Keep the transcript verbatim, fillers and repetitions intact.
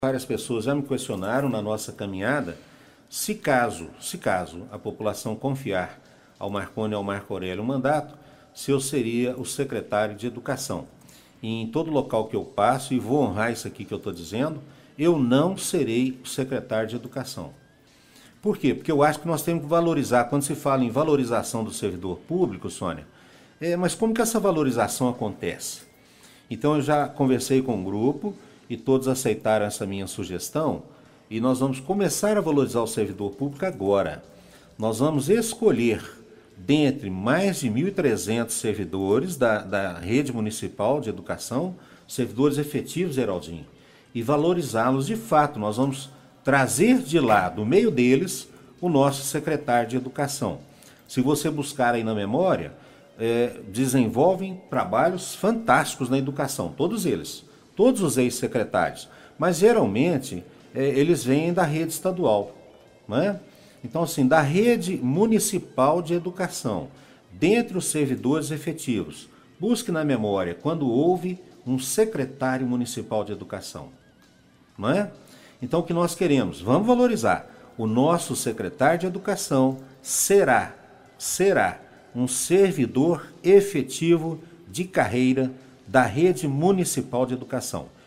Várias pessoas já me questionaram na nossa caminhada se caso, se caso a população confiar ao Marconi e ao Marco Aurélio o mandato, se eu seria o secretário de Educação. E em todo local que eu passo, e vou honrar isso aqui que eu estou dizendo, eu não serei o secretário de Educação. Por quê? Porque eu acho que nós temos que valorizar, quando se fala em valorização do servidor público, Sônia, é, mas como que essa valorização acontece? Então eu já conversei com um grupo e todos aceitaram essa minha sugestão e nós vamos começar a valorizar o servidor público agora. Nós vamos escolher, dentre mais de mil e trezentos servidores da, da rede municipal de educação, servidores efetivos, Geraldinho, e valorizá-los de fato. Nós vamos trazer de lá, do meio deles, o nosso secretário de Educação. Se você buscar aí na memória, é, desenvolvem trabalhos fantásticos na educação, todos eles, todos os ex-secretários, mas geralmente é, eles vêm da rede estadual, não é? Então, assim, da rede municipal de educação, dentre os servidores efetivos, busque na memória quando houve um secretário municipal de educação, não é? Então, o que nós queremos? Vamos valorizar. O nosso secretário de educação será, será um servidor efetivo de carreira da rede municipal de educação.